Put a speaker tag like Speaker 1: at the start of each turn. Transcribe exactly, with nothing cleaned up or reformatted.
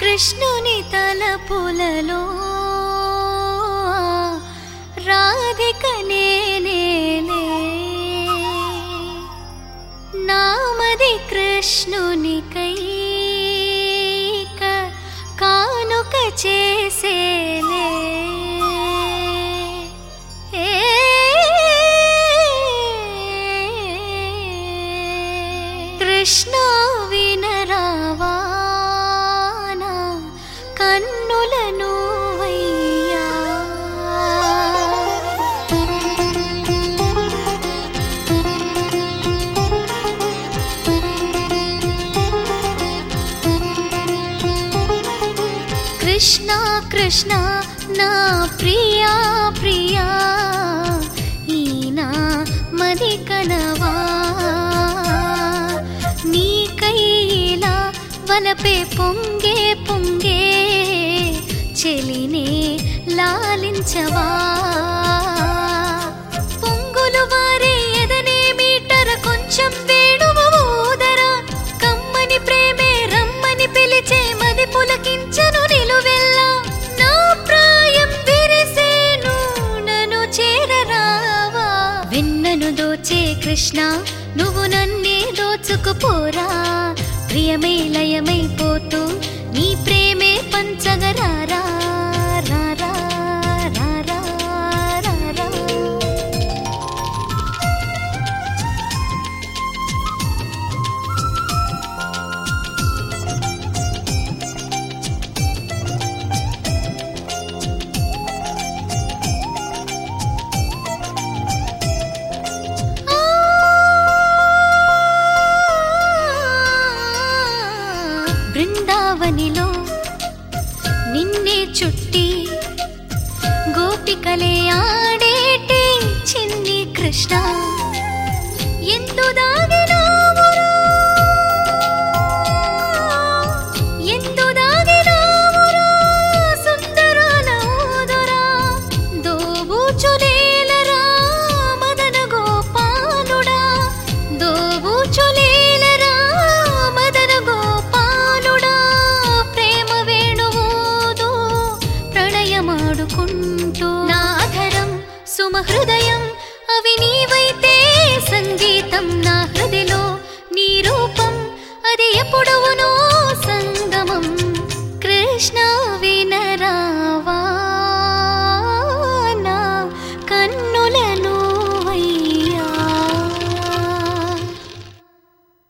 Speaker 1: కృష్ణుని తలపులలో రాధిక నేనేలే నామది కృష్ణునికై కానుక చేసేలే కృష్ణ వినరావా కన్నులను వయ్యా కృష్ణ కృష్ణ నా ప్రియా ప్రియా ఈనా మది కనవా నీ కైలా వలపే పొంగే పొంగే చెలినే లాలించవా పొంగులు వారే ఎదనే మీటర కొంచెం వేణువ ఊదరా కమ్మని ప్రేమే రమ్మని పిలిచే మది పులకించను నిలువెల్లా నా ప్రాయం విరిసేను నన్ను చేరరావా వెన్నను దోచే కృష్ణ నువ్వు నన్నే దోచుకుపోరా ప్రియమై లయమైపోతూ నీ ప్రేమే పంచగరారా రారా రారా రారా బృందావనిలో నిన్నే చుట్టి గోపికలే ఆడేటి చిన్ని కృష్ణ ఎందు దాగినావురా ఎందు దాగినావురా సుందరాల ఊదురా దోబూచులేలరా మదన గోపాలుడా దోబూచులేలరా మదన గోపాలుడా ప్రేమ వేణువూదు ప్రణయమాడుకుంటూ నా అధరం సుమ హృదయం అవి నీవైతే సంగీతం నా హృదిలో నీ రూపం అది ఎప్పుడవునో